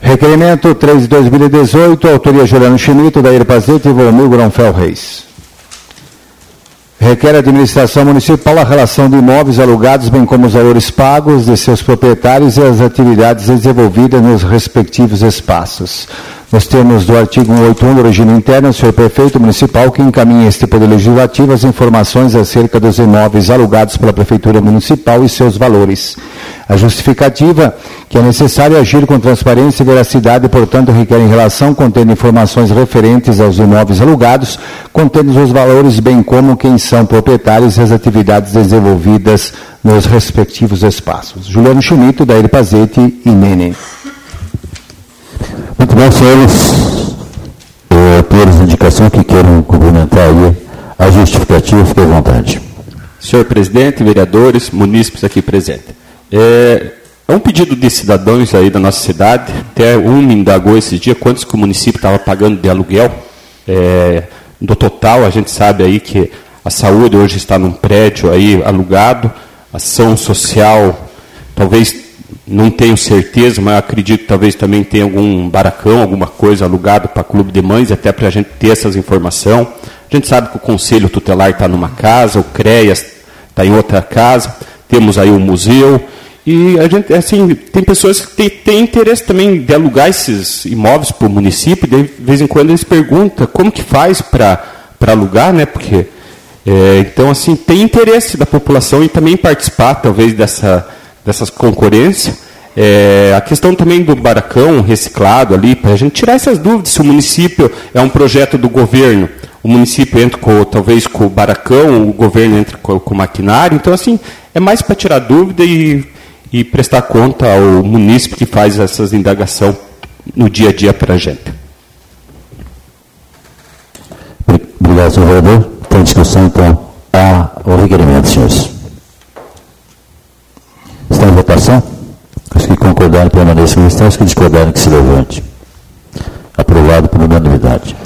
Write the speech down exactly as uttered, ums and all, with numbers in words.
Requerimento três de dois mil e dezoito, autoria Juliano Schmidt, Daír Pazete e Volmil Gronfel Reis. Requer a administração municipal a relação de imóveis alugados, bem como os valores pagos de seus proprietários e as atividades desenvolvidas nos respectivos espaços. Nos termos do artigo cento e oitenta e um do regime interno, o senhor prefeito municipal que encaminha este Poder Legislativo as informações acerca dos imóveis alugados pela Prefeitura Municipal e seus valores. A justificativa que é necessário agir com transparência e veracidade, portanto, requer em relação contendo informações referentes aos imóveis alugados, contendo os valores, bem como quem são proprietários e as atividades desenvolvidas nos respectivos espaços. Juliano Schmidt, Daír Pazete e Nene. Muito bem, senhores, é, por indicação que queiram complementar aí a justificativa, fique à vontade. Senhor presidente, vereadores, munícipes aqui presentes. É, é um pedido de cidadãos aí da nossa cidade, até um me indagou esses dias quantos que o município estava pagando de aluguel. É, do total, a gente sabe aí que a saúde hoje está num prédio aí alugado, ação social, talvez, não tenho certeza, mas acredito que talvez também tenha algum baracão, alguma coisa alugado para clube de mães, até para a gente ter essas informações. A gente sabe que o Conselho Tutelar está numa casa, o CREAS está em outra casa, temos aí o museu, e a gente, assim, tem pessoas que têm, têm interesse também de alugar esses imóveis para o município, de vez em quando eles perguntam como que faz para alugar, né, porque, é, então, assim, tem interesse da população em também participar, talvez, dessa, dessas concorrências. É, a questão também do baracão reciclado ali, para a gente tirar essas dúvidas, se o município é um projeto do governo, o município entra com, talvez com o baracão, o governo entra com, com o maquinário, então, assim, é mais para tirar dúvida e, e prestar conta ao município que faz essas indagações no dia a dia para a gente. Obrigado, senhor vereador. Tem discussão, então, ao requerimento, senhores. Está em votação? Os que concordarem permaneçam em estão, os que discordarem que se levante. Aprovado por unanimidade.